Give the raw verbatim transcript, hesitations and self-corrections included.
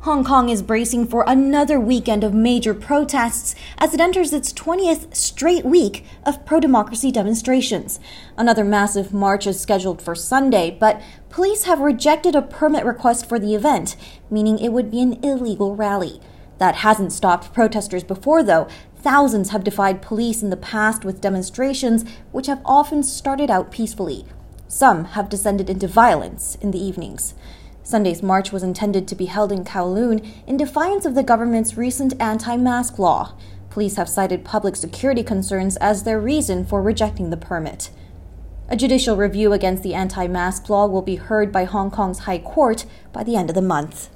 Hong Kong is bracing for another weekend of major protests as it enters its twentieth straight week of pro-democracy demonstrations. Another massive march is scheduled for Sunday, but police have rejected a permit request for the event, meaning it would be an illegal rally. That hasn't stopped protesters before, though. Thousands have defied police in the past with demonstrations which have often started out peacefully. Some have descended into violence in the evenings. Sunday's march was intended to be held in Kowloon in defiance of the government's recent anti-mask law. Police have cited public security concerns as their reason for rejecting the permit. A judicial review against the anti-mask law will be heard by Hong Kong's High Court by the end of the month.